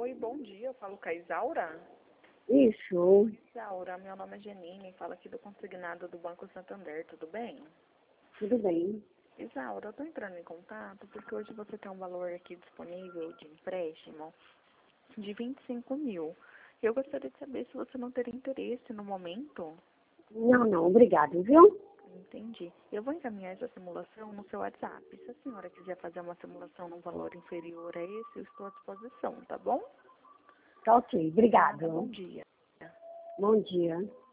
Oi, bom dia. Eu falo com a Isaura. Isso, Isaura, meu nome é Janine, falo aqui do consignado do Banco Santander, tudo bem? tudo bem. Isaura, eu tô entrando em contato porque hoje você tem um valor aqui disponível de empréstimo de 25 mil. Eu gostaria de saber se você não teria interesse no momento. Não, obrigado, viu? Entendi. Eu vou encaminhar essa simulação no seu WhatsApp. Se a senhora quiser fazer uma simulação num valor inferior a esse, eu estou à disposição, tá bom? Tá ok, Nada, bom obrigado. dia. Bom dia.